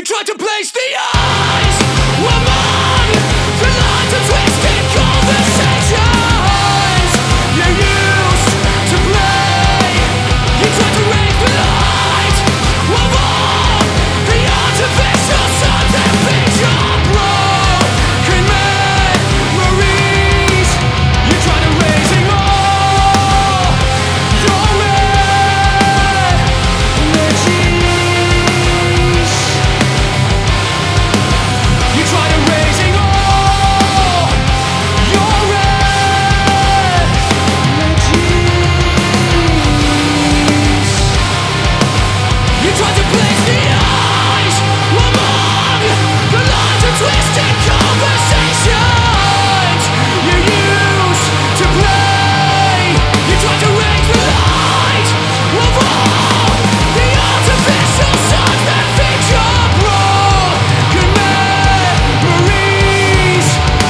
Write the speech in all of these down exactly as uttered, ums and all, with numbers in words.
You tried to place the eyes among the lines of twisted conversations you used to play. You tried to raise the light of all the artificial suns and picture broken memories. You tried erasing all your energies. You tried erasing all your energies. You tried to place the eyes among the lines of twisted conversations you used to play. You tried to raise the light of all the artificial suns that feature broken memories.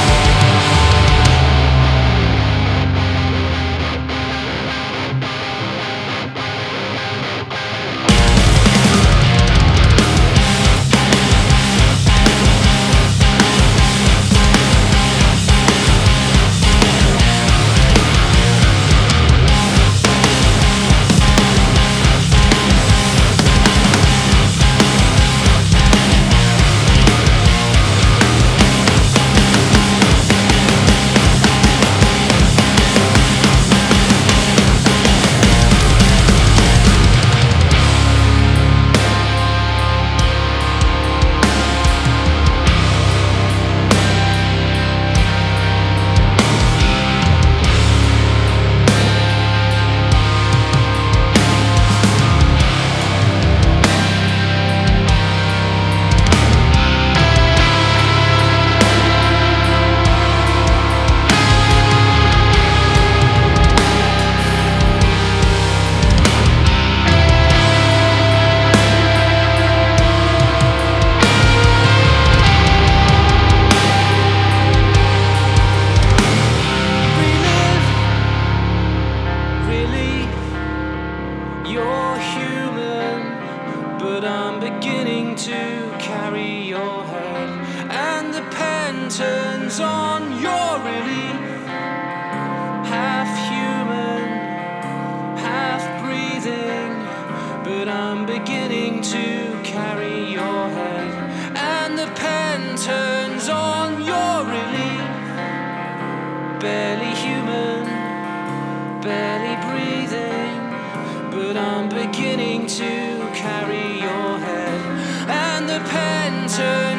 You're human, but I'm beginning to carry your head, and the pen turns on. You're really half human, half breathing, but I'm beginning to carry your head, and the pen turns on. You're really barely human, barely breathing, but I'm beginning to carry your head, and the pen turns